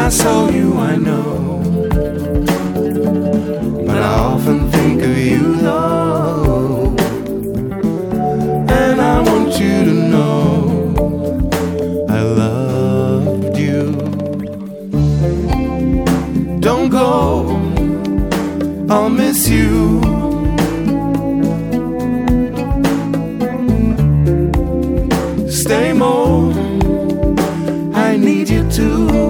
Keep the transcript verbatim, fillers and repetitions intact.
I saw you, I know. But I often think of you, though, and I want you to know I loved you. Don't go, I'll miss you. Stay more, I need you to.